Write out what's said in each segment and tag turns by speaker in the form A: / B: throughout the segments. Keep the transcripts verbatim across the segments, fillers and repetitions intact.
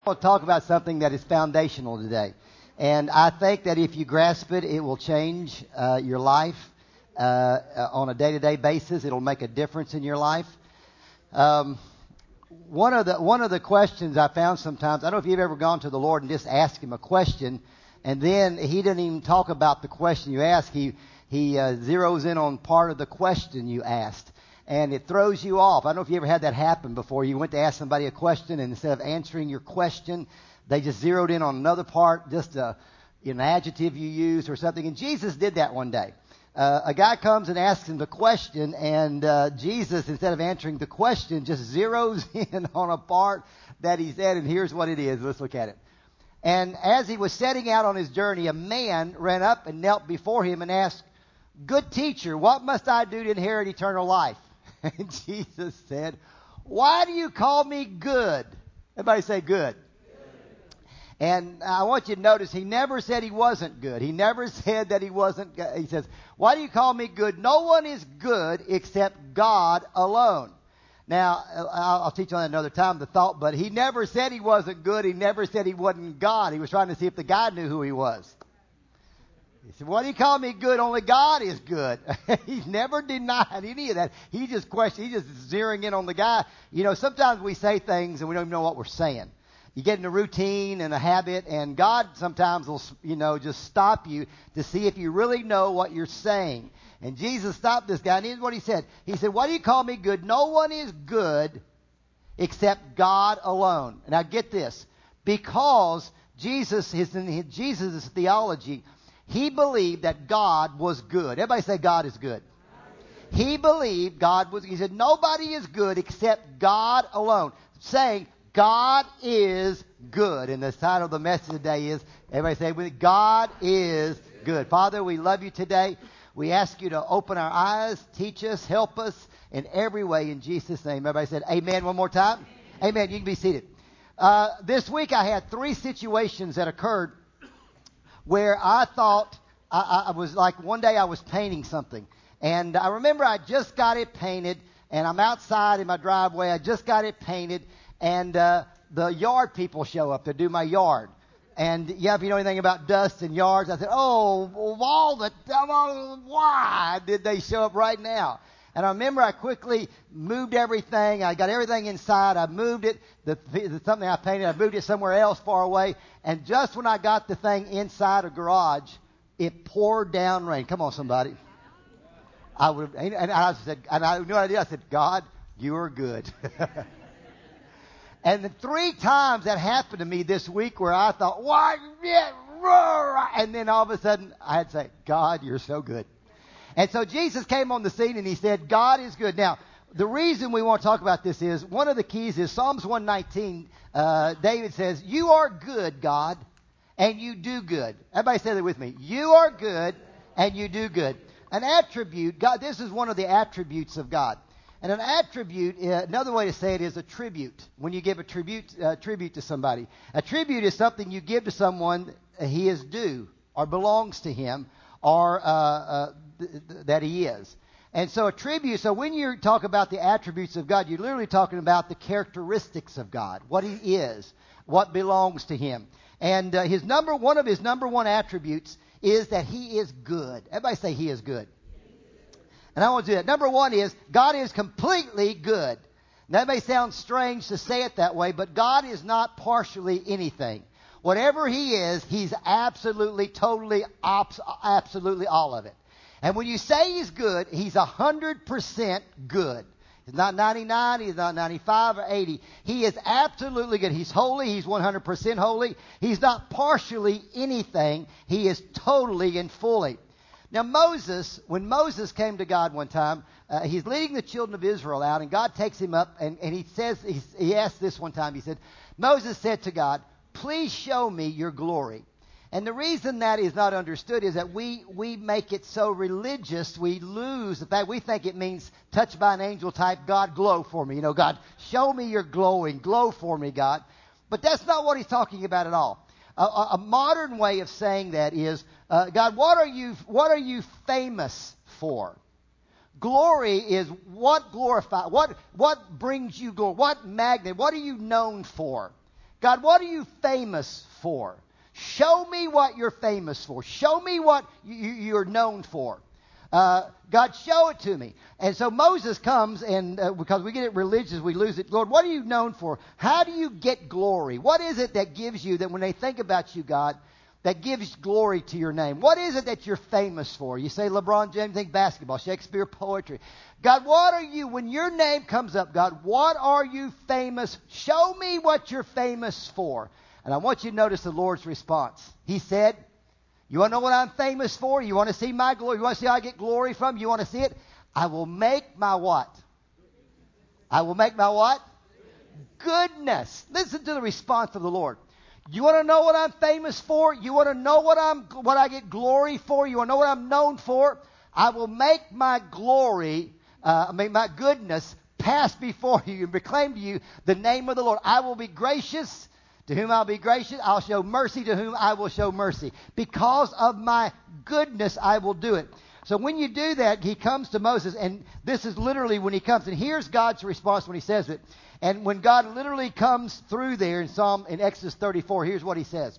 A: I want to talk about something that is foundational today. And I think that if you grasp it, it will change uh, your life uh, uh, on a day-to-day basis. It'll make a difference in your life. Um, one of the one of the questions I found sometimes, I don't know if you've ever gone to the Lord and just asked Him a question, and then He doesn't even talk about the question you ask. He He uh, zeroes in on part of the question you asked. And it throws you off. I don't know if you ever had that happen before. You went to ask somebody a question, and instead of answering your question, they just zeroed in on another part, just a, an adjective you used or something. And Jesus did that one day. Uh, a guy comes and asks him the question, and uh, Jesus, instead of answering the question, just zeroes in on a part that he said, and here's what it is. Let's look at it. And as he was setting out on his journey, a man ran up and knelt before him and asked, "Good teacher, what must I do to inherit eternal life?" And Jesus said, "Why do you call me good?" Everybody say good. And I want you to notice he never said he wasn't good. He never said that he wasn't good. He says, "Why do you call me good? No one is good except God alone." Now, I'll, I'll teach on that another time, the thought, but he never said he wasn't good. He never said he wasn't God. He was trying to see if the guy knew who he was. He said, "Why do you call me good? Only God is good." He's never denied any of that. He just questioned, he's just zeroing in on the guy. You know, sometimes we say things and we don't even know what we're saying. You get in a routine and a habit, and God sometimes will, you know, just stop you to see if you really know what you're saying. And Jesus stopped this guy, and here's what he said. He said, "Why do you call me good? No one is good except God alone." Now get this. Because Jesus, his, Jesus' theology, he believed that God was good. Everybody say God is good. He believed God was, he said, nobody is good except God alone. Saying, God is good. And the title of the message today is, everybody say with me, God is good. Father, we love you today. We ask you to open our eyes, teach us, help us in every way in Jesus' name. Everybody said amen one more time. Amen. Amen. You can be seated. Uh, this week I had three situations that occurred where I thought, I, I was like, one day I was painting something. And I remember I just got it painted, and I'm outside in my driveway. I just got it painted, and uh, the yard people show up to do my yard. And, yeah, if you know anything about dust and yards, I said, oh, all the time, why did they show up right now? And I remember I quickly moved everything. I got everything inside. I moved it, the, the something I painted, I moved it somewhere else far away. And just when I got the thing inside a garage, it poured down rain. Come on, somebody. I would, and I said, and I knew what I did. I said, "God, you are good." And the three times that happened to me this week where I thought, "Why?" And then all of a sudden I had to say, "God, you're so good." And so Jesus came on the scene and he said, God is good. Now, the reason we want to talk about this is, one of the keys is Psalms one nineteen. Uh, David says, "You are good, God, and you do good." Everybody say that with me. You are good and you do good. An attribute, God, this is one of the attributes of God. And an attribute, uh, another way to say it is a tribute. When you give a tribute, uh, tribute to somebody. A tribute is something you give to someone uh, he is due or belongs to him or uh, uh, th- th- that he is. And so a tribute, so when you talk about the attributes of God, you're literally talking about the characteristics of God, what he is, what belongs to him. And uh, his number, one of his number one attributes is that he is good. Everybody say he is good. And I want to do that. Number one is God is completely good. Now, that may sound strange to say it that way, but God is not partially anything. Whatever he is, he's absolutely, totally, ops, absolutely all of it. And when you say he's good, he's one hundred percent good. He's not ninety-nine, he's not ninety-five or eighty. He is absolutely good. He's holy, he's one hundred percent holy. He's not partially anything. He is totally and fully. Now Moses, when Moses came to God one time, uh, he's leading the children of Israel out, and God takes him up, and, and he says, he, he asked this one time, he said, Moses said to God, "Please show me your glory." And the reason that is not understood is that we, we make it so religious, we lose the fact, we think it means touched by an angel type, God, glow for me. You know, God, show me your glowing, glow for me, God. But that's not what he's talking about at all. A, a, a modern way of saying that is, uh, God, what are you, what are you famous for? Glory is what glorify, what, what brings you glory, what magnet, what are you known for? God, what are you famous for? Show me what you're famous for. Show me what you, you're known for. Uh, God, show it to me. And so Moses comes, and uh, because we get it religious, we lose it. Lord, what are you known for? How do you get glory? What is it that gives you, that when they think about you, God, that gives glory to your name? What is it that you're famous for? You say LeBron James, think basketball, Shakespeare, poetry. God, what are you, when your name comes up, God, what are you famous? Show me what you're famous for. And I want you to notice the Lord's response. He said, you want to know what I'm famous for? You want to see my glory? You want to see how I get glory from? You want to see it? I will make my what? I will make my what? Goodness. Listen to the response of the Lord. You want to know what I'm famous for? You want to know what I'm, what I get glory for? You want to know what I'm known for? I will make my glory, uh, I mean my goodness, pass before you and proclaim to you the name of the Lord. I will be gracious to whom I'll be gracious. I'll show mercy to whom I will show mercy. Because of my goodness, I will do it. So when you do that, he comes to Moses, and this is literally when he comes. And here's God's response when he says it. And when God literally comes through there in Psalm, in Exodus thirty-four, here's what he says.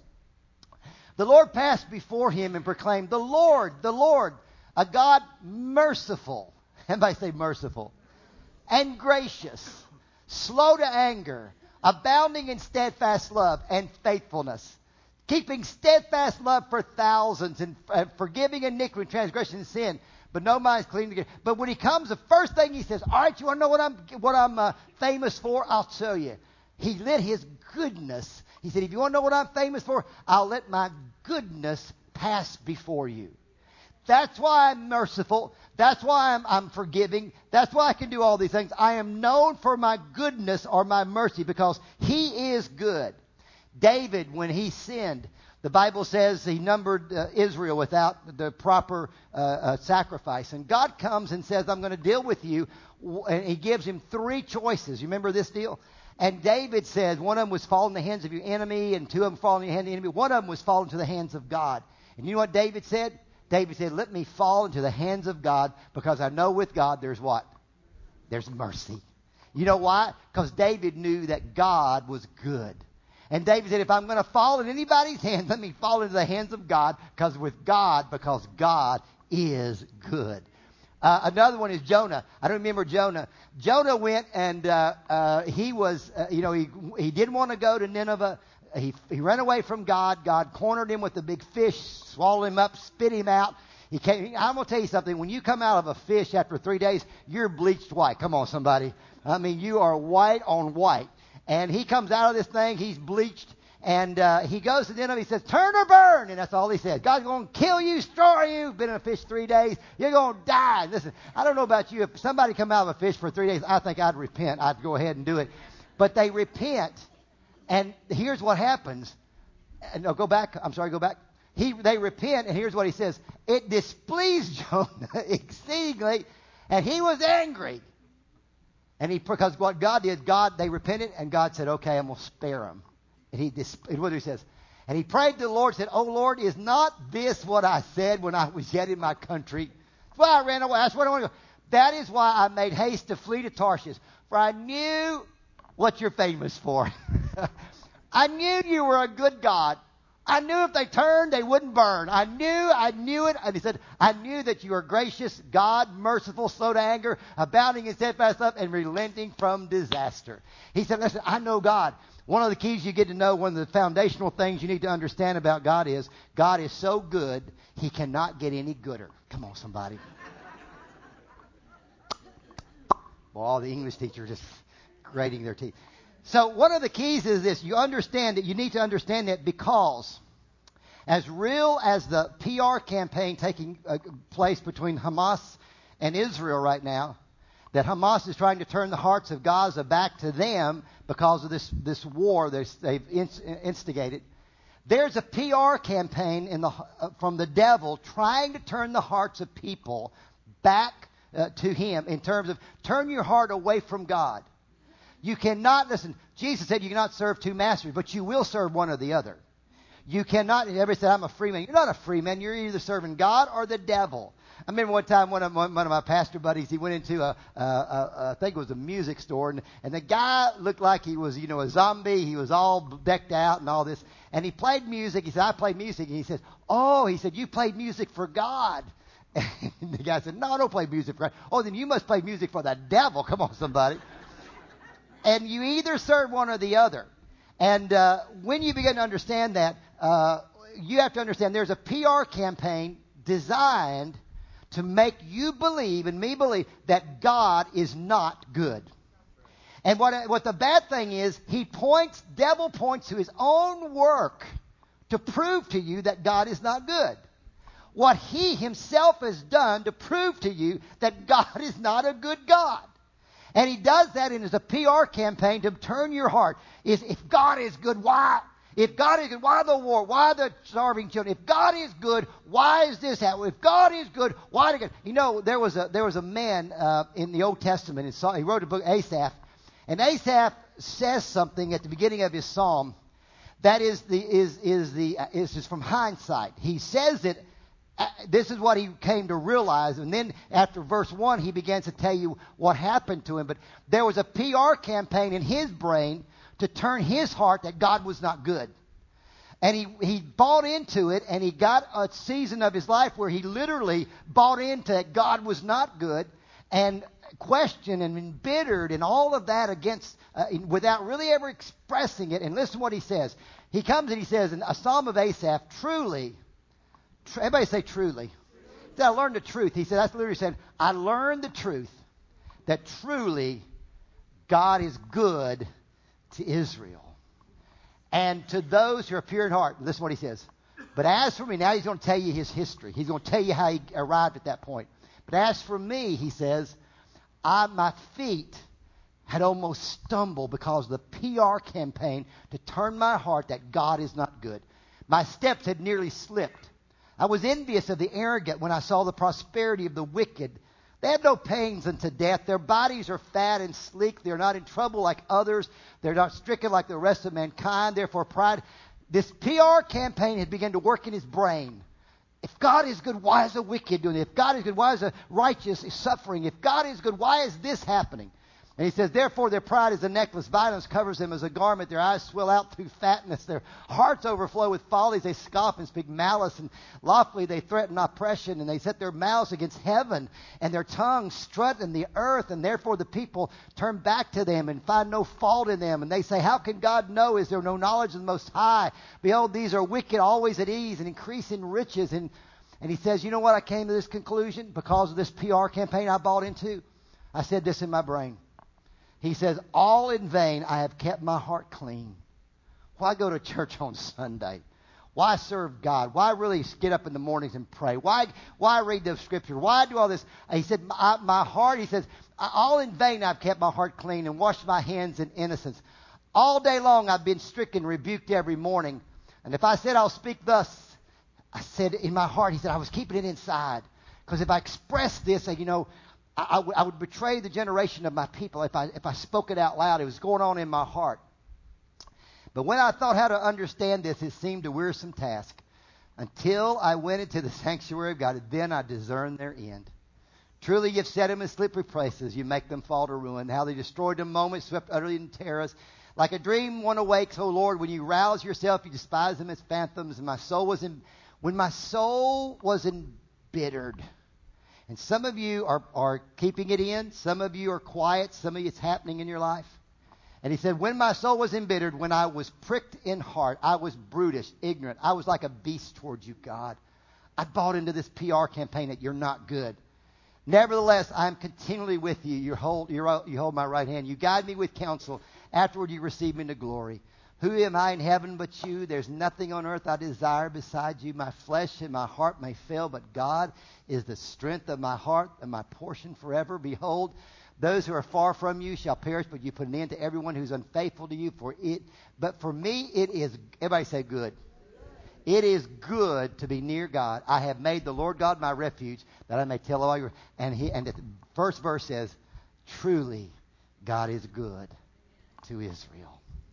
A: The Lord passed before him and proclaimed, the Lord, the Lord, a God merciful. Everybody say merciful. And gracious, slow to anger, abounding in steadfast love and faithfulness, keeping steadfast love for thousands, and uh, forgiving iniquity, transgression, and sin. But no mind is clean together. But when he comes, the first thing he says, all right, you want to know what I'm what I'm uh, famous for? I'll tell you. He let his goodness. He said, if you want to know what I'm famous for, I'll let my goodness pass before you. That's why I'm merciful. That's why I'm, I'm forgiving. That's why I can do all these things. I am known for my goodness or my mercy because he is good. David, when he sinned, the Bible says he numbered uh, Israel without the proper uh, uh, sacrifice. And God comes and says, I'm going to deal with you. And he gives him three choices. You remember this deal? And David says one of them was fall in the hands of your enemy, and two of them fall in the hands of the enemy. One of them was fall into the hands of God. And you know what David said? David said, let me fall into the hands of God, because I know with God there's what? There's mercy. You know why? Because David knew that God was good. And David said, if I'm going to fall in anybody's hands, let me fall into the hands of God, because with God, because God is good. Uh, another one is Jonah. I don't remember Jonah. Jonah went and uh, uh, he was, uh, you know, he he didn't want to go to Nineveh. He he ran away from God. God cornered him with a big fish, swallowed him up, spit him out. He came. I'm going to tell you something. When you come out of a fish after three days, you're bleached white. Come on, somebody. I mean, you are white on white. And he comes out of this thing. He's bleached. And uh, he goes to Nineveh. He says, turn or burn. And that's all he said. God's going to kill you, destroy you. Been in a fish three days. You're going to die. Listen, I don't know about you. If somebody come out of a fish for three days, I think I'd repent. I'd go ahead and do it. But they repent. And here's what happens. No, go back. I'm sorry, go back. He, they repent, and here's what he says. It displeased Jonah exceedingly, and he was angry. And he, because what God did, God, they repented, and God said, okay, I'm going to spare them. And he, what he says, and he prayed to the Lord, said, oh Lord, is not this what I said when I was yet in my country? That's why I ran away. That's what I want to go. That is why I made haste to flee to Tarshish, for I knew what you're famous for. I knew you were a good God. I knew if they turned, they wouldn't burn. I knew, I knew it. And he said, I knew that you are gracious, God, merciful, slow to anger, abounding in steadfast love, and relenting from disaster. He said, listen, I know God. One of the keys you get to know, one of the foundational things you need to understand about God is, God is so good, he cannot get any gooder. Come on, somebody. Well, all the English teachers just grating their teeth. So one of the keys is this. You understand that you need to understand that because as real as the P R campaign taking uh, place between Hamas and Israel right now, that Hamas is trying to turn the hearts of Gaza back to them because of this, this war they've instigated. There's a P R campaign in the, uh, from the devil trying to turn the hearts of people back uh, to him in terms of turn your heart away from God. You cannot, listen, Jesus said you cannot serve two masters, but you will serve one or the other. You cannot, everybody said, I'm a free man. You're not a free man. You're either serving God or the devil. I remember one time one of my, one of my pastor buddies, he went into a, a, a, a I think it was a music store, and, and the guy looked like he was, you know, a zombie. He was all decked out and all this, and he played music. He said, "I play music," and he says, "Oh," he said, "you played music for God." And the guy said, "No, I don't play music for God." "Oh, then you must play music for the devil." Come on, somebody. And you either serve one or the other. And uh, when you begin to understand that, uh, you have to understand there's a P R campaign designed to make you believe and me believe that God is not good. And what what the bad thing is, he points, devil points to his own work to prove to you that God is not good. What he himself has done to prove to you that God is not a good God. And he does that in as a P R campaign to turn your heart. Is if God is good, why? If God is good, why the war? Why the starving children? If God is good, why is this happening? If God is good, why? Did you know there was a there was a man uh, in the Old Testament. And so he wrote a book, Asaph, and Asaph says something at the beginning of his psalm that is the is is the uh, is just from hindsight. He says it. Uh, this is what he came to realize, and then after verse one, he begins to tell you what happened to him. But there was a P R campaign in his brain to turn his heart that God was not good. And he, he bought into it, and he got a season of his life where he literally bought into that God was not good, and questioned and embittered and all of that against, uh, without really ever expressing it. And listen to what he says. He comes and he says in a Psalm of Asaph, truly, tr- everybody say truly. He said, I learned the truth. He said, that's literally saying, I learned the truth that truly God is good to Israel and to those who are pure in heart. Listen to what he says. But as for me, now he's going to tell you his history. He's going to tell you how he arrived at that point. But as for me, he says, I, my feet had almost stumbled because of the P R campaign to turn my heart that God is not good. My steps had nearly slipped. I was envious of the arrogant when I saw the prosperity of the wicked. They have no pains unto death. Their bodies are fat and sleek. They're not in trouble like others. They're not stricken like the rest of mankind. Therefore, pride. This P R campaign had begun to work in his brain. If God is good, why is the wicked doing it? If God is good, why is the righteous suffering? If God is good, why is this happening? And he says, therefore their pride is a necklace. Violence covers them as a garment. Their eyes swell out through fatness. Their hearts overflow with follies. They scoff and speak malice. And loftily they threaten oppression. And they set their mouths against heaven. And their tongues strut in the earth. And therefore the people turn back to them and find no fault in them. And they say, how can God know? Is there no knowledge of the Most High? Behold, these are wicked, always at ease, and increase in riches. And, and he says, you know what? I came to this conclusion because of this P R campaign I bought into. I said this in my brain. He says, all in vain I have kept my heart clean. Why go to church on Sunday? Why serve God? Why really get up in the mornings and pray? Why why read the scripture? Why do all this? He said, my, my heart, he says, all in vain I've kept my heart clean and washed my hands in innocence. All day long I've been stricken, rebuked every morning. And if I said I'll speak thus, I said in my heart, he said, I was keeping it inside. Because if I expressed this, you know, I, I, w- I would betray the generation of my people if I if I spoke it out loud. It was going on in my heart. But when I thought how to understand this, it seemed a wearisome task. Until I went into the sanctuary of God, then I discerned their end. Truly you've set them in slippery places. You make them fall to ruin. How they destroyed them moments, swept utterly in terrors. Like a dream one awakes, O Lord, when you rouse yourself, you despise them as phantoms. And my soul was in, when my soul was embittered. And some of you are, are keeping it in. Some of you are quiet. Some of you it's happening in your life. And he said, when my soul was embittered, when I was pricked in heart, I was brutish, ignorant. I was like a beast towards you, God. I bought into this P R campaign that you're not good. Nevertheless, I am continually with you. You hold, you're, you hold my right hand. You guide me with counsel. Afterward, you receive me into glory. Who am I in heaven but you? There's nothing on earth I desire besides you. My flesh and my heart may fail, but God is the strength of my heart and my portion forever. Behold, those who are far from you shall perish, but you put an end to everyone who's unfaithful to you. For it, but for me it is, everybody say good. It is good to be near God. I have made the Lord God my refuge, that I may tell all your, and he, and the first verse says, truly God is good to Israel.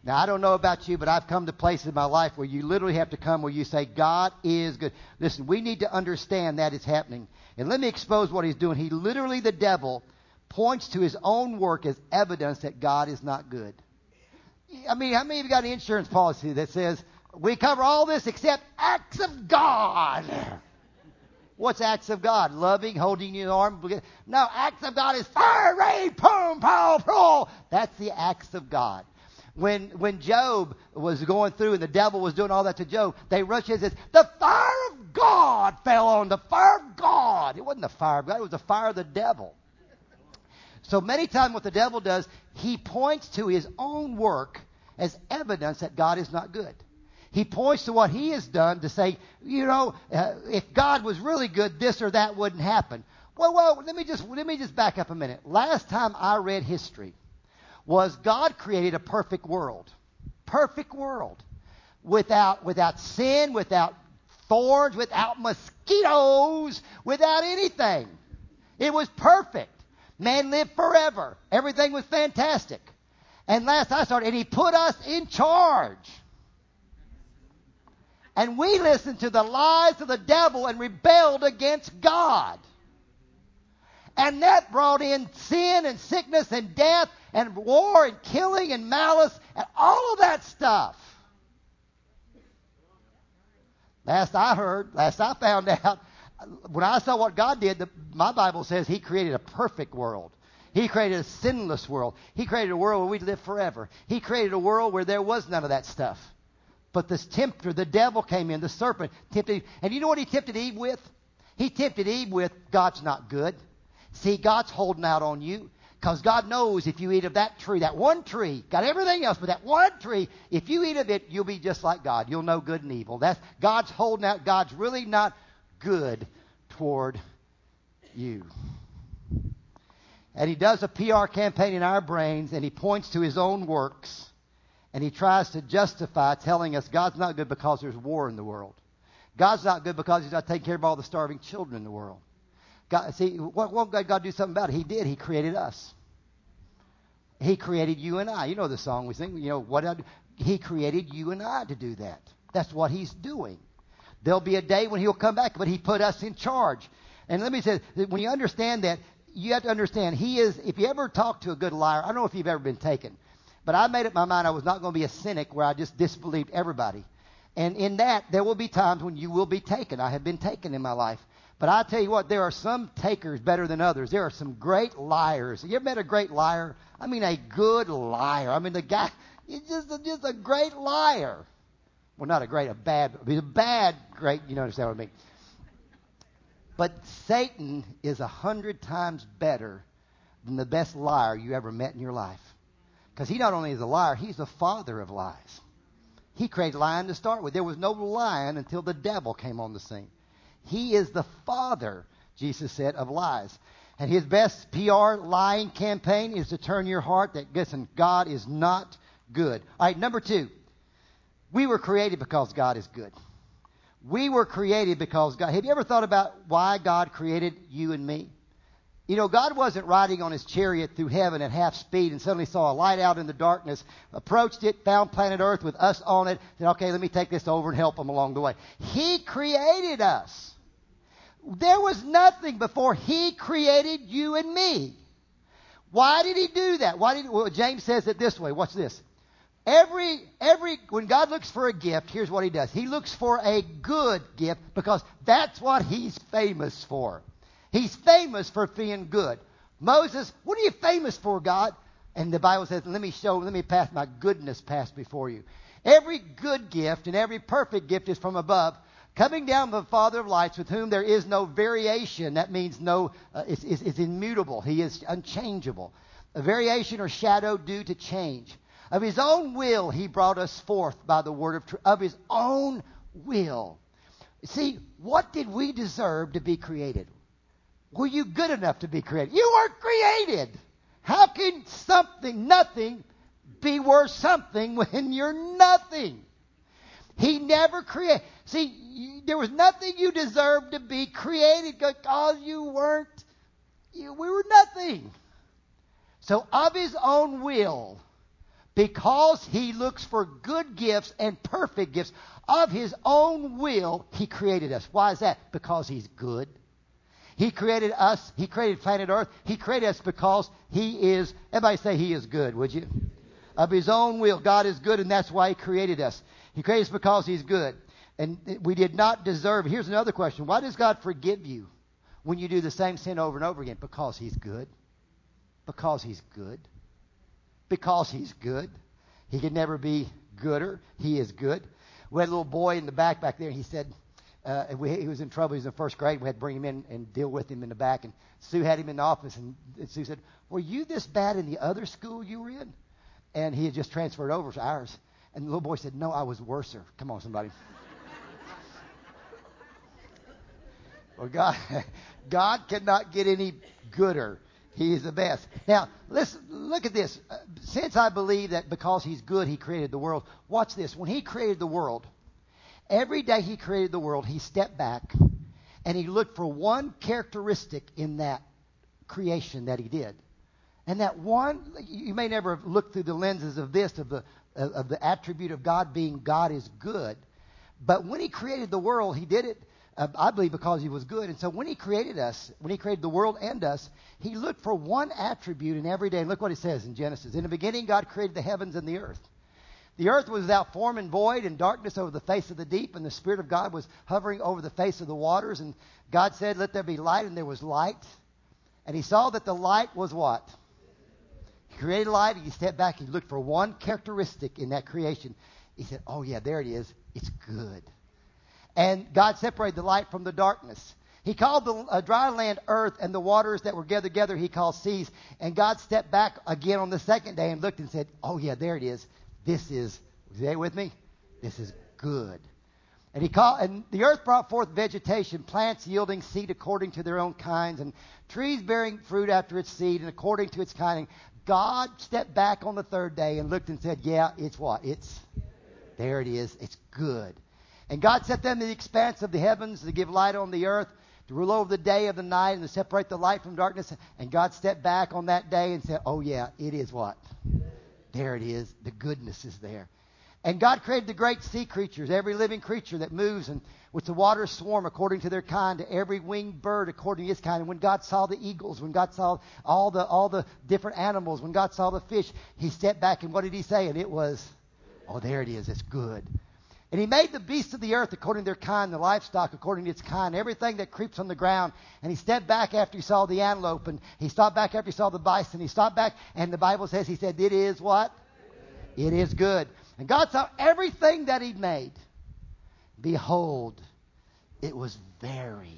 A: Now, I don't know about you, but I've come to places in my life where you literally have to come where you say, God is good. Listen, we need to understand that is happening. And let me expose what he's doing. He literally, the devil, points to his own work as evidence that God is not good. I mean, how many of you got an insurance policy that says, we cover all this except acts of God? What's acts of God? Loving, holding your arm. No, acts of God is fire, rain, boom, pow, pro. That's the acts of God. When when Job was going through and the devil was doing all that to Job, they rushed in and said, the fire of God fell on the fire of God. It wasn't the fire of God, it was the fire of the devil. So many times what the devil does, he points to his own work as evidence that God is not good. He points to what he has done to say, you know, uh, if God was really good, this or that wouldn't happen. Well, well, let me just let me just back up a minute. Last time I read history was God created a perfect world. Perfect world. Without without sin, without thorns, without mosquitoes, without anything. It was perfect. Man lived forever. Everything was fantastic. And last I started, and he put us in charge. And we listened to the lies of the devil and rebelled against God. And that brought in sin and sickness and death and war and killing and malice and all of that stuff. Last I heard, last I found out, when I saw what God did, the, my Bible says he created a perfect world. He created a sinless world. He created a world where we'd live forever. He created a world where there was none of that stuff. But this tempter, the devil came in, the serpent, tempted Eve. And you know what he tempted Eve with? He tempted Eve with, God's not good. See, God's holding out on you. Because God knows if you eat of that tree, that one tree, got everything else, but that one tree, if you eat of it, you'll be just like God. You'll know good and evil. That's God's holding out. God's really not good toward you. And he does a P R campaign in our brains, and he points to his own works. And he tries to justify telling us God's not good because there's war in the world. God's not good because he's not taking care of all the starving children in the world. God, see, what, what did God do something about it? He did. He created us. He created you and I. You know the song we sing. You know what? I do? He created you and I to do that. That's what he's doing. There'll be a day when he'll come back, but he put us in charge. And let me say, when you understand that, you have to understand, he is, if you ever talk to a good liar, I don't know if you've ever been taken, but I made up my mind I was not going to be a cynic where I just disbelieved everybody. And in that, there will be times when you will be taken. I have been taken in my life. But I tell you what, there are some takers better than others. There are some great liars. You ever met a great liar? I mean, a good liar. I mean, the guy, he's just a, just a great liar. Well, not a great, a bad, he's a bad, great, you know, understand what I mean. But Satan is a hundred times better than the best liar you ever met in your life. Because he not only is a liar, he's the father of lies. He created lying to start with. There was no lying until the devil came on the scene. He is the father, Jesus said, of lies. And his best P R lying campaign is to turn your heart that, listen, God is not good. All right, number two. We were created because God is good. We were created because God... Have you ever thought about why God created you and me? You know, God wasn't riding on his chariot through heaven at half speed and suddenly saw a light out in the darkness, approached it, found planet Earth with us on it, said, okay, let me take this over and help them along the way. He created us. There was nothing before he created you and me. Why did he do that? Why did he, well, James says it this way. Watch this. Every, every, when God looks for a gift, here's what he does. He looks for a good gift because that's what he's famous for. He's famous for being good. Moses, what are you famous for, God? And the Bible says, let me show, let me pass my goodness past before you. Every good gift and every perfect gift is from above, coming down from the Father of lights, with whom there is no variation. That means no, uh, it's, it's, it's immutable. He is unchangeable. A variation or shadow due to change. Of his own will, he brought us forth by the word of truth. Of his own will. See, what did we deserve to be created? Were you good enough to be created? You were created. How can something, nothing, be worth something when you're nothing? He never created. See, you, there was nothing you deserved to be created because you weren't, you, we were nothing. So of his own will, Because He looks for good gifts and perfect gifts of His own will, He created us. Why is that? Because He's good. He created us. He created planet Earth. He created us because He is, everybody say He is good, would you? Of His own will. God is good, and that's why He created us. He created us because He's good. And we did not deserve. Here's another question. Why does God forgive you when you do the same sin over and over again? Because He's good. Because He's good. Because He's good. He can never be gooder. He is good. We had a little boy in the back back there. He said, uh, we, he was in trouble. He was in first grade. We had to bring him in and deal with him in the back. And Sue had him in the office. And, and Sue said, were you this bad in the other school you were in? And he had just transferred over to ours. And the little boy said, no, I was worser. Come on, somebody. Well, God, God cannot get any gooder. He is the best. Now, listen, look at this. Uh, since I believe that because He's good, He created the world, watch this. When He created the world, every day He created the world, He stepped back and He looked for one characteristic in that creation that He did. And that one, you may never have looked through the lenses of this, of the, of the attribute of God being God is good. But when He created the world, He did it, Uh, I believe, because He was good. And so when He created us, when He created the world and us, He looked for one attribute in every day. And look what it says in Genesis. In the beginning, God created the heavens and the earth. The earth was without form and void, and darkness over the face of the deep, and the Spirit of God was hovering over the face of the waters. And God said, let there be light, and there was light. And He saw that the light was what? He created light, and He stepped back. He looked for one characteristic in that creation. He said, oh yeah, there it is. It's good. And God separated the light from the darkness. He called the uh, dry land earth, and the waters that were gathered together He called seas. And God stepped back again on the second day and looked and said, oh yeah, there it is. This is, stay with me? This is good. And he called, and the earth brought forth vegetation, plants yielding seed according to their own kinds, and trees bearing fruit after its seed and according to its kind. And God stepped back on the third day and looked and said, yeah, it's what? It's, there it is. It's good. And God set them in the expanse of the heavens to give light on the earth, to rule over the day of the night, and to separate the light from darkness. And God stepped back on that day and said, oh yeah, it is what? There it is. The goodness is there. And God created the great sea creatures, every living creature that moves, and which the waters swarm according to their kind, to every winged bird according to its kind. And when God saw the eagles, when God saw all the all the different animals, when God saw the fish, He stepped back, and what did He say? And it was, oh, there it is. It's good. And He made the beasts of the earth according to their kind, the livestock according to its kind, everything that creeps on the ground. And He stepped back after He saw the antelope, and He stopped back after He saw the bison. He stopped back, and the Bible says He said, it is what? It is good. And God saw everything that He made. Behold, it was very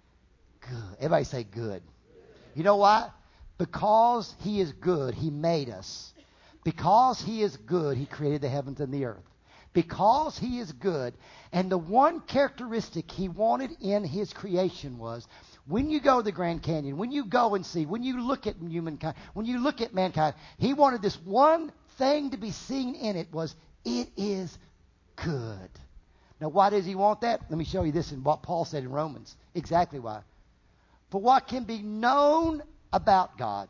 A: good. Everybody say good. You know why? Because He is good, He made us. Because He is good, He created the heavens and the earth. Because He is good. And the one characteristic He wanted in His creation was, when you go to the Grand Canyon, when you go and see, when you look at humankind, when you look at mankind, He wanted this one thing to be seen in it was, it is good. Now, why does He want that? Let me show you this in what Paul said in Romans. Exactly why. For what can be known about God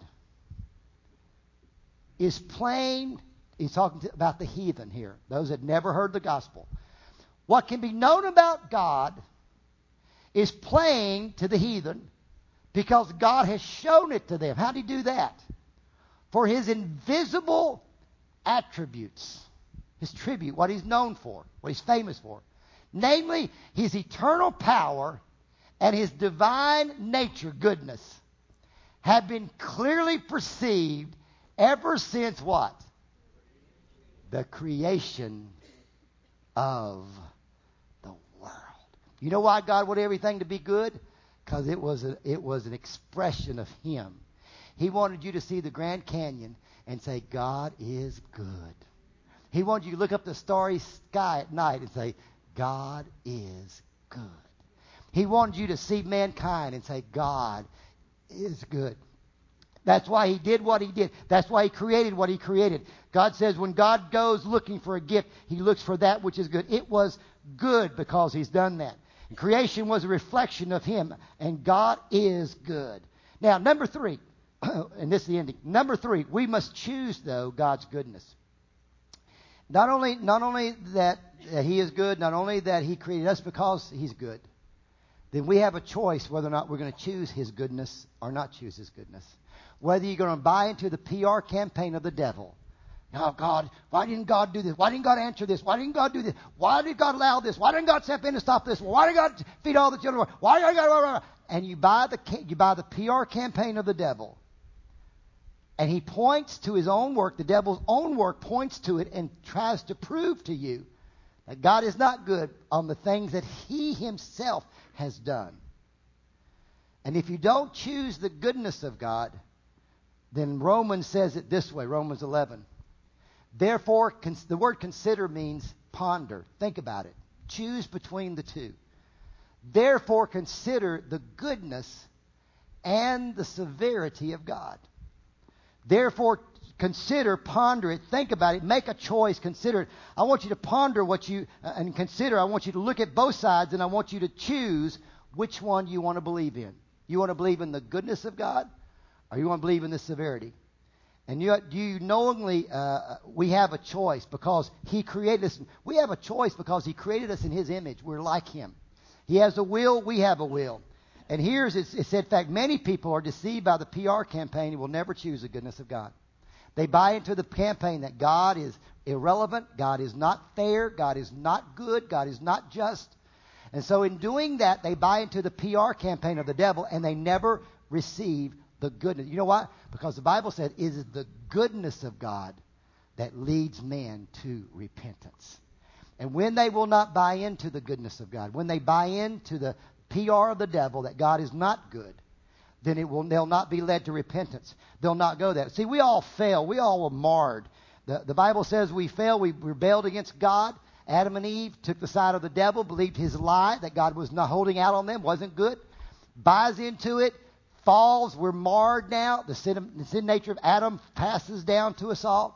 A: is plain. He's talking to, about the heathen here, those that never heard the gospel. What can be known about God is plain to the heathen because God has shown it to them. How did He do that? For His invisible attributes, His tribute, what He's known for, what He's famous for, namely His eternal power and His divine nature, goodness, have been clearly perceived ever since what? The creation of the world. You know why God wanted everything to be good? Because it was a, it was an expression of Him. He wanted you to see the Grand Canyon and say, God is good. He wanted you to look up the starry sky at night and say, God is good. He wanted you to see mankind and say, God is good. That's why He did what He did. That's why He created what He created. God says when God goes looking for a gift, He looks for that which is good. It was good because He's done that. And creation was a reflection of Him. And God is good. Now, number three, and this is the ending. Number three, we must choose, though, God's goodness. Not only, not only that, that He is good, not only that He created us because He's good, then we have a choice whether or not we're going to choose His goodness or not choose His goodness. Whether you're going to buy into the P R campaign of the devil. Oh, God, why didn't God do this? Why didn't God answer this? Why didn't God do this? Why did God allow this? Why didn't God step in to stop this? Why did God feed all the children? Why did God... And you buy the you buy the P R campaign of the devil. And he points to his own work. The devil's own work points to it and tries to prove to you that God is not good on the things that He Himself has done. And if you don't choose the goodness of God, then Romans says it this way, Romans eleven. Therefore, cons- the word consider means ponder. Think about it. Choose between the two. Therefore, consider the goodness and the severity of God. Therefore, consider, ponder it, think about it, make a choice, consider it. I want you to ponder what you, uh, and consider, I want you to look at both sides, and I want you to choose which one you want to believe in. You want to believe in the goodness of God, or you want to believe in the severity? And you, you knowingly, uh, we have a choice because He created us. We have a choice because He created us in His image. We're like Him. He has a will, we have a will. And here's, it said, in fact, many people are deceived by the P R campaign and will never choose the goodness of God. They buy into the campaign that God is irrelevant, God is not fair, God is not good, God is not just. And so in doing that, they buy into the P R campaign of the devil and they never receive the goodness. You know why? Because the Bible said it is the goodness of God that leads men to repentance. And when they will not buy into the goodness of God, when they buy into the P R of the devil that God is not good, then it will they'll not be led to repentance. They'll not go there. See, we all fail. We all were marred. The, the Bible says we failed. We rebelled against God. Adam and Eve took the side of the devil, believed his lie that God was not holding out on them, wasn't good. Buys into it, falls. We're marred now. The sin, the sin nature of Adam passes down to us all.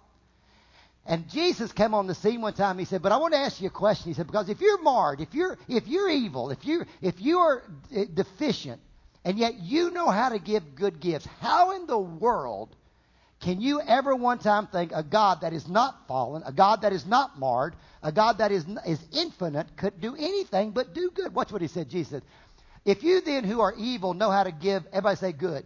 A: And Jesus came on the scene one time. He said, but I want to ask you a question. He said, because if you're marred, if you're if you're evil, if you if you are deficient, and yet you know how to give good gifts, how in the world can you ever one time think a God that is not fallen, a God that is not marred, a God that is is infinite could do anything but do good? Watch what he said. Jesus said, if you then who are evil know how to give, everybody say good.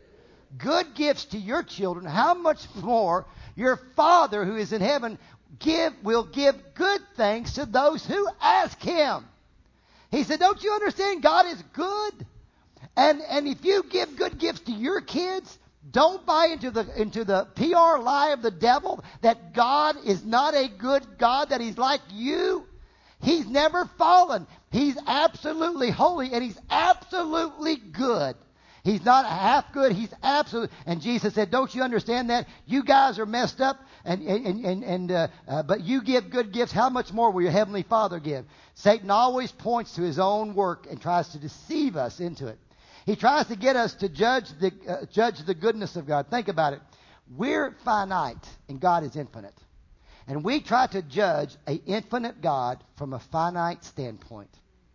A: Good gifts to your children, how much more your Father who is in heaven give will give good things to those who ask Him. He said, don't you understand? God is good. And and if you give good gifts to your kids, don't buy into the into the P R lie of the devil that God is not a good God, that He's like you. He's never fallen. He's absolutely holy and He's absolutely good. He's not half good. He's absolute. And Jesus said, don't you understand that? You guys are messed up, and and and, and uh, uh, but you give good gifts. How much more will your Heavenly Father give? Satan always points to his own work and tries to deceive us into it. He tries to get us to judge the uh, judge the goodness of God. Think about it. We're finite, and God is infinite. And we try to judge an infinite God from a finite standpoint.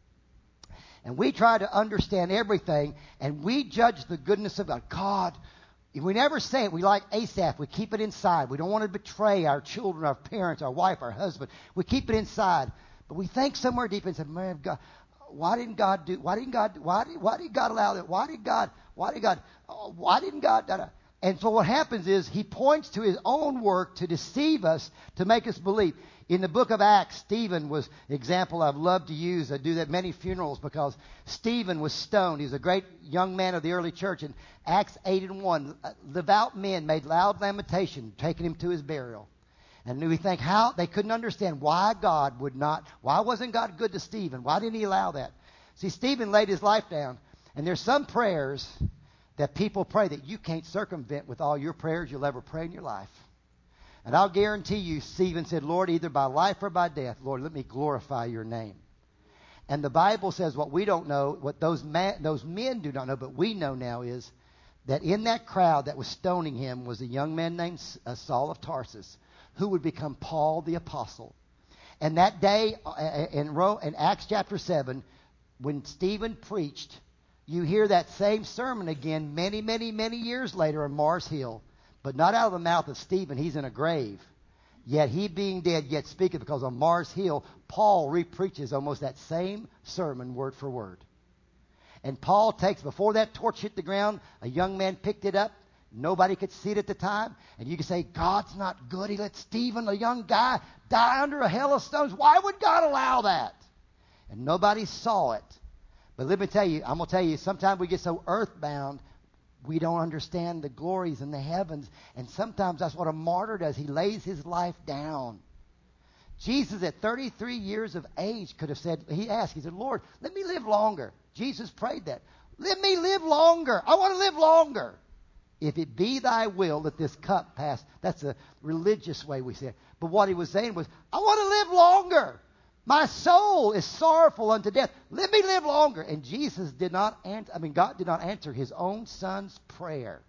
A: And we try to understand everything, and we judge the goodness of God. God, we never say it. We like Asaph. We keep it inside. We don't want to betray our children, our parents, our wife, our husband. We keep it inside. But we think somewhere deep inside, man, God, why didn't God do? Why didn't God? Why did? Why did God allow that? Why did God? Why did God? Why didn't God? Da, da. And so what happens is He points to His own work to deceive us, to make us believe. In the book of Acts, Stephen was an example I've loved to use. I do that at many funerals because Stephen was stoned. He was a great young man of the early church. In Acts eight and one, devout men made loud lamentation, taking him to his burial. And we think how they couldn't understand why God would not, why wasn't God good to Stephen? Why didn't He allow that? See, Stephen laid his life down. And there's some prayers that people pray that you can't circumvent with all your prayers you'll ever pray in your life. And I'll guarantee you, Stephen said, Lord, either by life or by death, Lord, let me glorify your name. And the Bible says what we don't know, what those ma- those men do not know, but we know now is that in that crowd that was stoning him was a young man named uh, Saul of Tarsus, who would become Paul the Apostle. And that day uh, in, Ro- in Acts chapter seven, when Stephen preached, you hear that same sermon again many, many, many years later on Mars Hill. But not out of the mouth of Stephen. He's in a grave. Yet he being dead yet speaketh, because on Mars Hill, Paul repreaches almost that same sermon word for word. And Paul takes, before that torch hit the ground, a young man picked it up. Nobody could see it at the time. And you can say, God's not good. He let Stephen, a young guy, die under a hail of stones. Why would God allow that? And nobody saw it. But let me tell you, I'm going to tell you, sometimes we get so earthbound, we don't understand the glories in the heavens. And sometimes that's what a martyr does. He lays his life down. Jesus at thirty-three years of age could have said, he asked, he said, Lord, let me live longer. Jesus prayed that. Let me live longer. I want to live longer. If it be thy will that this cup pass. That's a religious way we say it. But what he was saying was, I want to live longer. My soul is sorrowful unto death. Let me live longer. And Jesus did not answer, I mean, God did not answer his own son's prayer.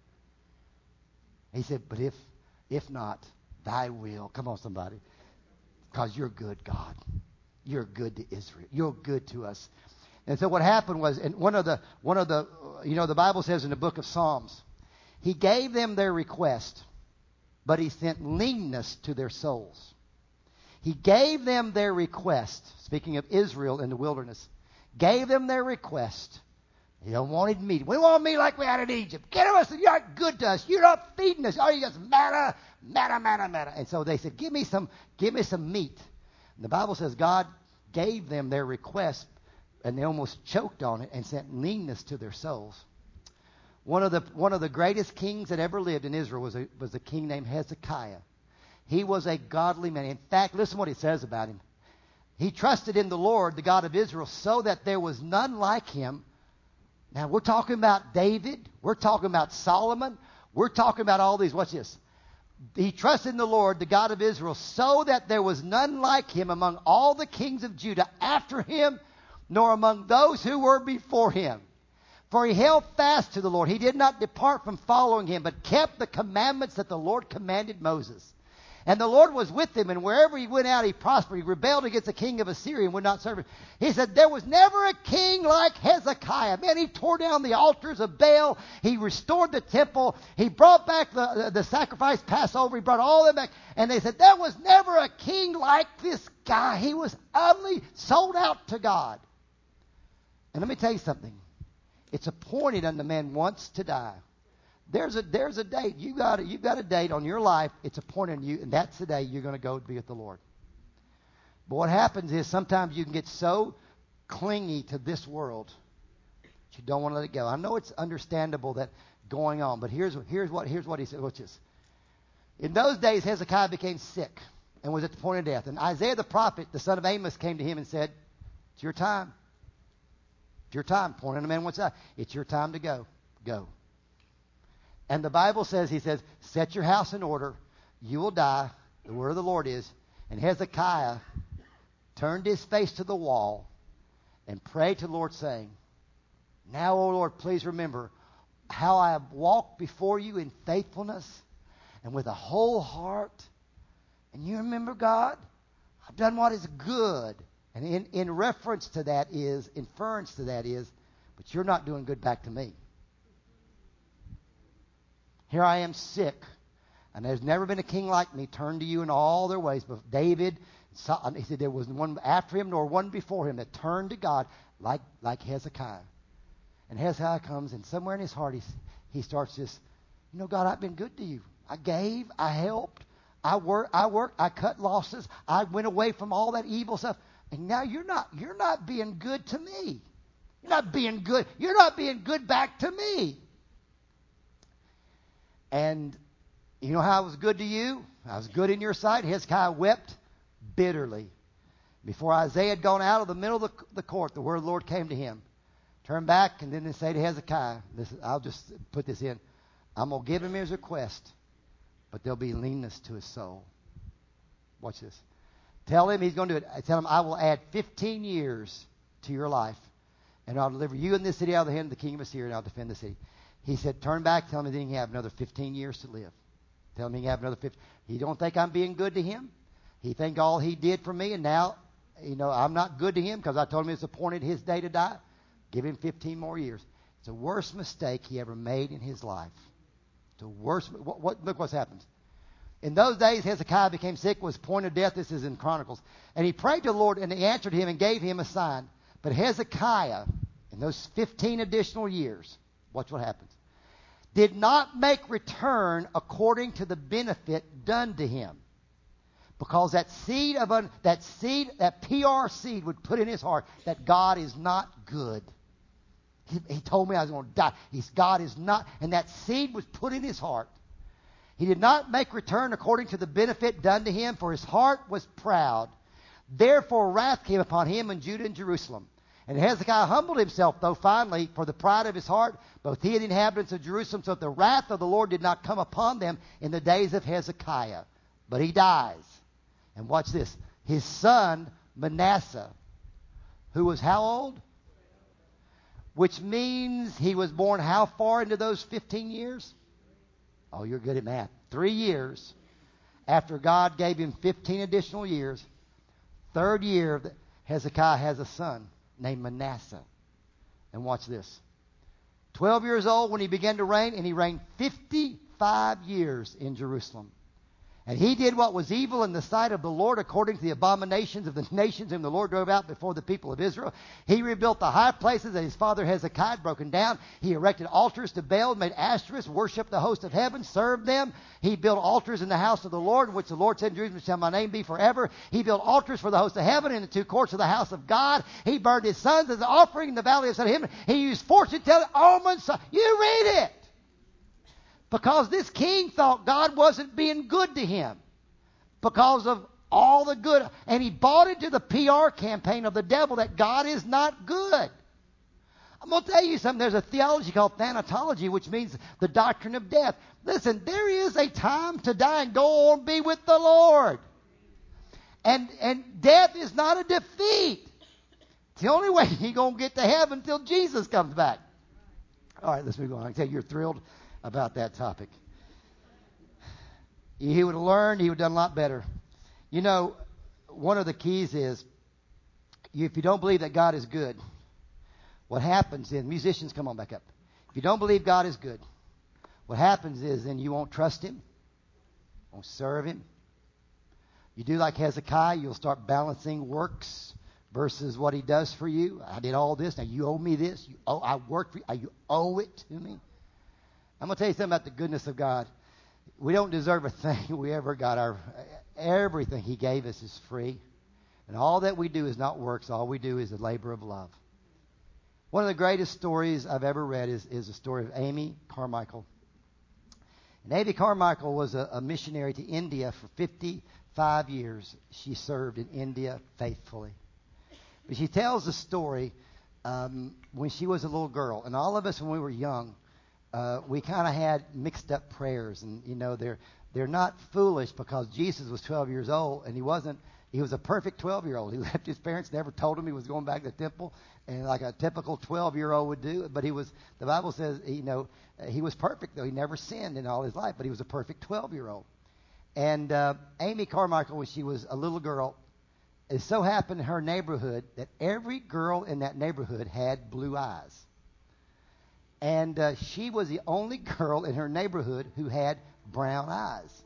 A: He said, but if, if not, thy will. Come on, somebody. Because you're good, God. You're good to Israel. You're good to us. And so what happened was, and one of the, one of the, you know, the Bible says in the book of Psalms, he gave them their request, but he sent leanness to their souls. He gave them their request, speaking of Israel in the wilderness, gave them their request. They wanted meat. We want meat like we had in Egypt. Get us, you're not good to us. You're not feeding us. Oh, you just manna, manna, manna, manna. And so they said, give me some, give me some meat. And the Bible says God gave them their request, and they almost choked on it and sent leanness to their souls. One of the one of the greatest kings that ever lived in Israel was a, was a king named Hezekiah. He was a godly man. In fact, listen what it says about him. He trusted in the Lord, the God of Israel, so that there was none like him. Now, we're talking about David. We're talking about Solomon. We're talking about all these. Watch this. He trusted in the Lord, the God of Israel, so that there was none like him among all the kings of Judah after him, nor among those who were before him. For he held fast to the Lord. He did not depart from following him, but kept the commandments that the Lord commanded Moses. And the Lord was with him, and wherever he went out, he prospered. He rebelled against the king of Assyria and would not serve him. He said, there was never a king like Hezekiah. Man, he tore down the altars of Baal. He restored the temple. He brought back the, the, the sacrifice, Passover. He brought all of them back. And they said, there was never a king like this guy. He was utterly sold out to God. And let me tell you something. It's appointed unto man once to die. There's a there's a date. You got you've got a date on your life. It's appointed on you, and that's the day you're going to go be with the Lord. But what happens is sometimes you can get so clingy to this world that you don't want to let it go. I know it's understandable that going on, but here's here's what here's what he said. Watch this. In those days, Hezekiah became sick and was at the point of death. And Isaiah the prophet, the son of Amos, came to him and said, "It's your time. It's your time." Pointing to the man one side. It's your time to go. Go. And the Bible says, he says, set your house in order. You will die. The word of the Lord is. And Hezekiah turned his face to the wall and prayed to the Lord, saying, now, O Lord, please remember how I have walked before you in faithfulness and with a whole heart. And you remember, God, I've done what is good. And in, in reference to that is, inference to that is, but you're not doing good back to me. Here I am sick, and there's never been a king like me. Turn to you in all their ways. But David, he said there was one after him nor one before him that turned to God like, like Hezekiah. And Hezekiah comes, and somewhere in his heart he, he starts this, you know, God, I've been good to you. I gave, I helped, I worked, I worked, I cut losses, I went away from all that evil stuff. And now you're not, you're not being good to me. You're not being good. You're not being good back to me. And you know how I was good to you? I was good in your sight. Hezekiah wept bitterly. Before Isaiah had gone out of the middle of the, the court, the word of the Lord came to him. Turn back and then they say to Hezekiah, this, I'll just put this in. I'm going to give him his request, but there'll be leanness to his soul. Watch this. Tell him he's going to do it. Tell him I will add fifteen years to your life, and I'll deliver you in this city out of the hand of the king of Assyria, and I'll defend the city. He said, turn back, tell him that he can have another fifteen years to live. Tell him he can have another fifteen. He don't think I'm being good to him. He think all he did for me, and now, you know, I'm not good to him because I told him it's appointed his day to die. Give him fifteen more years. It's the worst mistake he ever made in his life. It's the worst. What, what, look what's happened. In those days, Hezekiah became sick, was point of death. This is in Chronicles. And he prayed to the Lord, and he answered him and gave him a sign. But Hezekiah, in those fifteen additional years, watch what happens, did not make return according to the benefit done to him. Because that seed of un, that seed, that P R seed would put in his heart that God is not good. He, he told me I was going to die. He's, God is not. And that seed was put in his heart. He did not make return according to the benefit done to him, for his heart was proud. Therefore wrath came upon him in Judah and Jerusalem. And Hezekiah humbled himself, though finally, for the pride of his heart, both he and the inhabitants of Jerusalem, so that the wrath of the Lord did not come upon them in the days of Hezekiah. But he dies. And watch this. His son, Manasseh, who was how old? Which means he was born how far into those fifteen years? Oh, you're good at math. Three years after God gave him fifteen additional years. Third year, Hezekiah has a son named Manasseh. And watch this. Twelve years old when he began to reign, and he reigned fifty-five years in Jerusalem. And he did what was evil in the sight of the Lord according to the abominations of the nations whom the Lord drove out before the people of Israel. He rebuilt the high places that his father Hezekiah had broken down. He erected altars to Baal, made Ashtoreth, worshipped the host of heaven, served them. He built altars in the house of the Lord, in which the Lord said in Jerusalem, shall my name be forever. He built altars for the host of heaven in the two courts of the house of God. He burned his sons as an offering in the valley of Son of Hinnom. He used fortune telling, almonds. You read it. Because this king thought God wasn't being good to him because of all the good. And he bought into the P R campaign of the devil that God is not good. I'm going to tell you something. There's a theology called thanatology, which means the doctrine of death. Listen, there is a time to die and go on and be with the Lord. And, and death is not a defeat. It's the only way you're going to get to heaven until Jesus comes back. All right, let's move on. I can tell you you're thrilled about that topic. He would have learned, he would have done a lot better. You know, one of the keys is, if you don't believe that God is good, what happens is, musicians, come on back up. If you don't believe God is good, what happens is then you won't trust him, won't serve him. You do like Hezekiah, you'll start balancing works versus what he does for you. I did all this, now you owe me this. You owe, I worked for you, you owe it to me. I'm going to tell you something about the goodness of God. We don't deserve a thing we ever got. Our everything he gave us is free. And all that we do is not works. All we do is a labor of love. One of the greatest stories I've ever read is, is the story of Amy Carmichael. And Amy Carmichael was a, a missionary to India for fifty-five years. She served in India faithfully. But she tells the story um, when she was a little girl. And all of us, when we were young, Uh, we kind of had mixed up prayers, and you know they're they're not foolish because Jesus was twelve years old, and he wasn't. He was a perfect twelve-year-old. He left his parents, never told him he was going back to the temple, and like a typical twelve-year-old would do. But he was. The Bible says, you know, he was perfect though. He never sinned in all his life, but he was a perfect twelve-year-old. And uh, Amy Carmichael, when she was a little girl, it so happened in her neighborhood that every girl in that neighborhood had blue eyes. And uh, she was the only girl in her neighborhood who had brown eyes.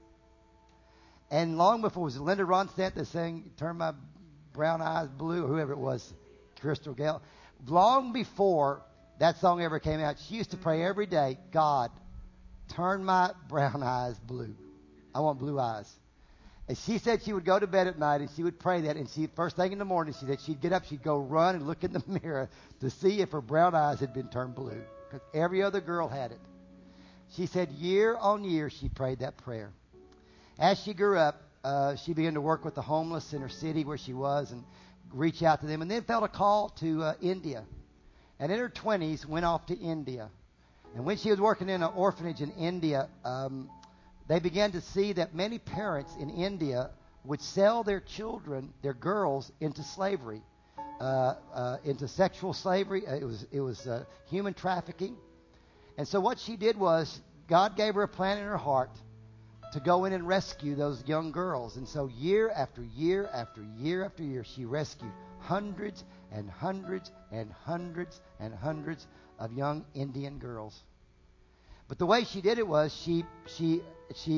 A: And long before, was it Linda Ronstadt that sang, Turn My Brown Eyes Blue, or whoever it was, Crystal Gale. Long before that song ever came out, she used to pray every day, God, turn my brown eyes blue. I want blue eyes. And she said she would go to bed at night and she would pray that. And she, first thing in the morning, she said she'd get up, she'd go run and look in the mirror to see if her brown eyes had been turned blue. Because every other girl had it. She said year on year she prayed that prayer. As she grew up, uh, she began to work with the homeless in her city where she was and reach out to them. And then felt a call to uh, India. And in her twenties, went off to India. And when she was working in an orphanage in India, um, they began to see that many parents in India would sell their children, their girls, into slavery. Uh, uh, into sexual slavery. Uh, it was it was uh, human trafficking. And so what she did was, God gave her a plan in her heart to go in and rescue those young girls. And so year after year after year after year, she rescued hundreds and hundreds and hundreds and hundreds of young Indian girls. But the way she did it was she she she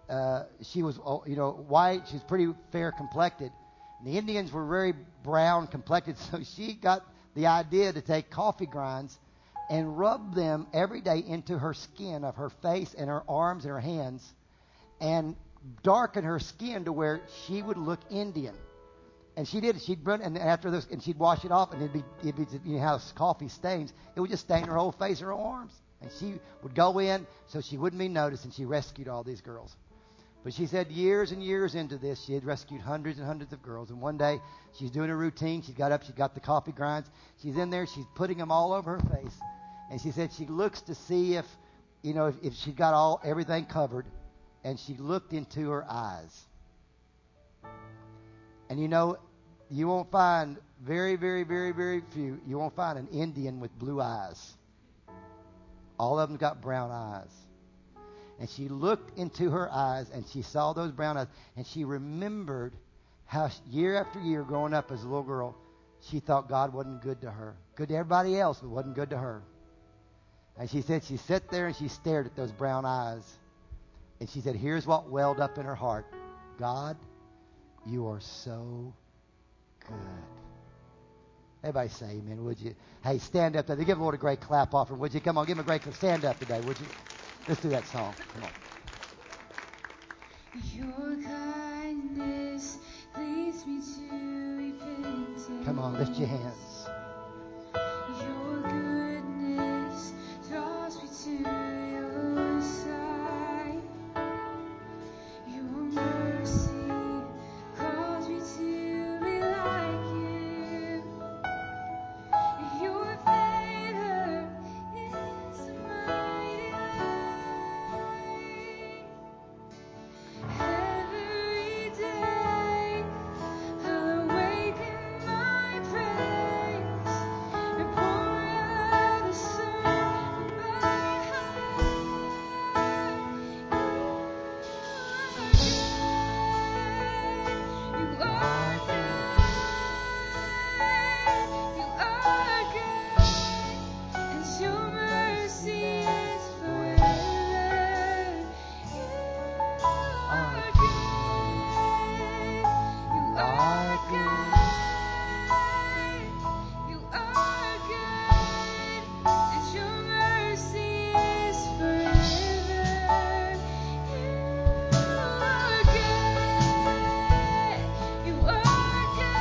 A: uh, she was, oh, you know, white. She's pretty fair complected. And the Indians were very brown complected, so she got the idea to take coffee grinds and rub them every day into her skin of her face and her arms and her hands, and darken her skin to where she would look Indian. And she did. She'd run, and after this, and she'd wash it off, and it'd be, it'd be, you know how coffee stains. It would just stain her whole face, her arms. And she would go in so she wouldn't be noticed, and she rescued all these girls. But she said years and years into this, she had rescued hundreds and hundreds of girls. And one day, she's doing a routine. She got up, she got the coffee grinds. She's in there, she's putting them all over her face. And she said she looks to see if, you know, if, if she got all everything covered. And she looked into her eyes. And you know, you won't find very, very, very, very few. You won't find an Indian with blue eyes. All of them got brown eyes. And she looked into her eyes, and she saw those brown eyes, and she remembered how year after year growing up as a little girl, she thought God wasn't good to her. Good to everybody else, but wasn't good to her. And she said she sat there and she stared at those brown eyes. And she said, here's what welled up in her heart. God, you are so good. Everybody say amen, would you? Hey, stand up today. Give the Lord a great clap offering, would you? Come on, give him a great clap. Stand up today, would you? Let's do that song. Come on.
B: Your kindness leads me to repentance.
A: Come on, lift your hands.
B: Your goodness draws me to your side. Your mercy calls me to be like you. Your favor is mighty light. Every day I'll awaken my praise and pour out a song of my heart. You are good. You are good. And your mercy is forever. You are good. You are good. You are good. And your mercy is forever. You are good. You are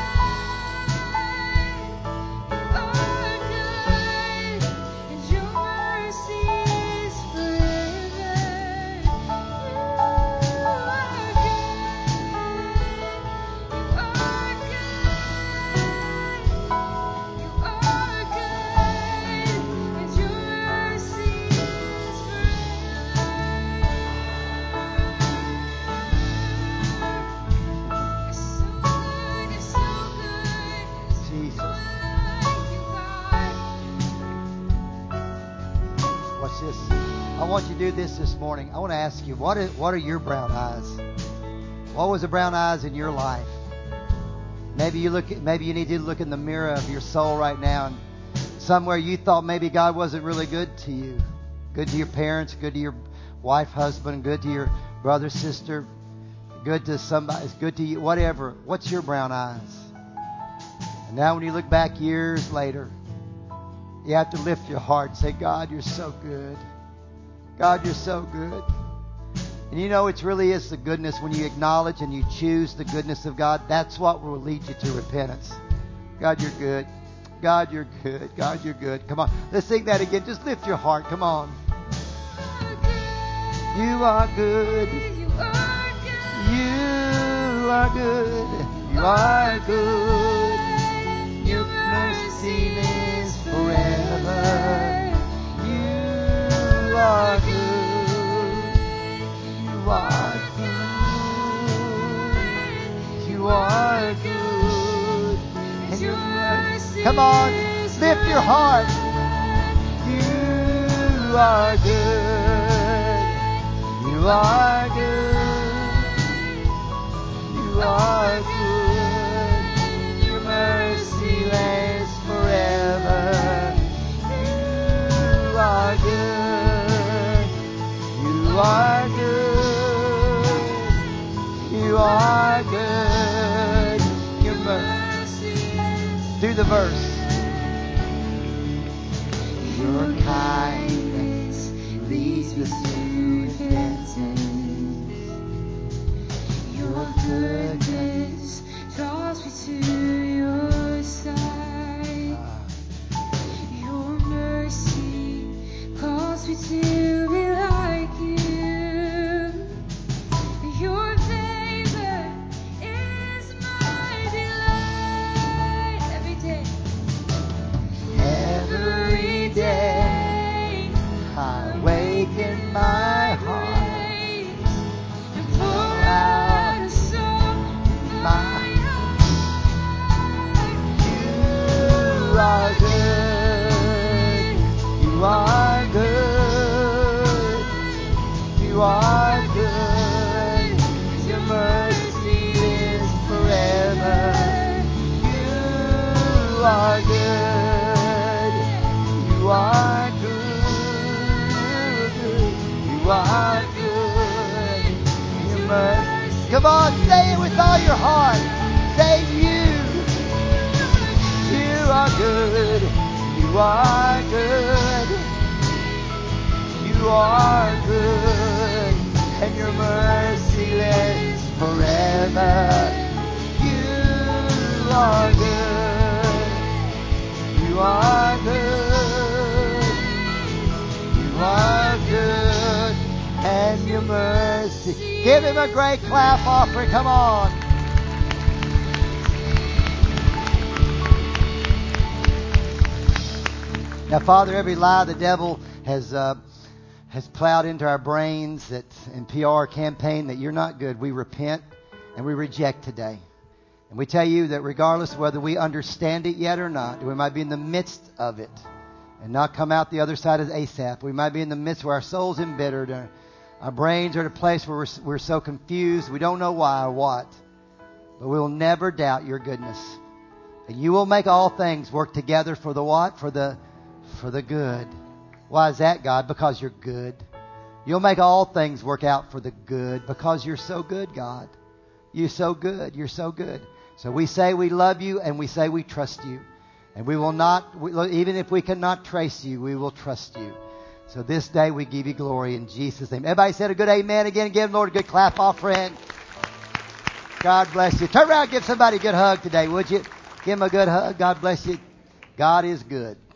B: good. You are good. And your mercy is forever. You are good. You are good. You are good. And your mercy is forever. You're so good. You're so good.
A: Jesus.
B: Like you, God.
A: Watch this. I want you to do this this morning. I want to ask you, what are, what are your brown eyes? What was the brown eyes in your life? Maybe you look. At, maybe you need to look in the mirror of your soul right now, and somewhere you thought maybe God wasn't really good to you, good to your parents, good to your wife, husband, good to your brother, sister, good to somebody, good to you, whatever. What's your brown eyes? And now when you look back years later, you have to lift your heart and say, God, you're so good. God, you're so good. And you know, it really is the goodness when you acknowledge and you choose the goodness of God. That's what will lead you to repentance. God, you're good. God, you're good. God, you're good. Come on. Let's sing that again. Just lift your heart. Come on. You are good.
B: You are good.
A: You are good. You are good. Your mercy is forever. You are good. You are good. You are good. And your mercy. Come on, lift your heart. You are good. You are good. You are good. Your mercy lasts forever. You are good. You are good. the verse. Your kindness leads me to repentance. Your goodness draws me to your side. Your mercy calls me to be like you. Your favor is my delight every day. Every day I waken my heart and pour out a song from my heart. You are good. You are good. You are good. Your mercy is forever. You are good. You are good. You are good. Your mercy. Come on, say it with all your heart. Say you. You are good. You are good. You are good. And your mercy lives forever. You are good. You are good. You are good. And your mercy. Give him a great clap offering. Come on. Now, Father, every lie the devil has uh, has plowed into our brains that in P R campaign that you're not good, we repent and we reject today. And we tell you that regardless of whether we understand it yet or not, we might be in the midst of it and not come out the other side as ASAP. We might be in the midst where our soul's embittered, or our brains are at a place where we're, we're so confused, we don't know why or what. But we will never doubt your goodness. And you will make all things work together for the what? For the, for the good. Why is that, God? Because you're good. You'll make all things work out for the good because you're so good, God. You're so good. You're so good. So we say we love you and we say we trust you. And we will not, we, even if we cannot trace you, we will trust you. So this day we give you glory in Jesus' name. Everybody said a good amen again. Give the Lord a good clap offering. God bless you. Turn around and give somebody a good hug today, would you? Give them a good hug. God bless you. God is good.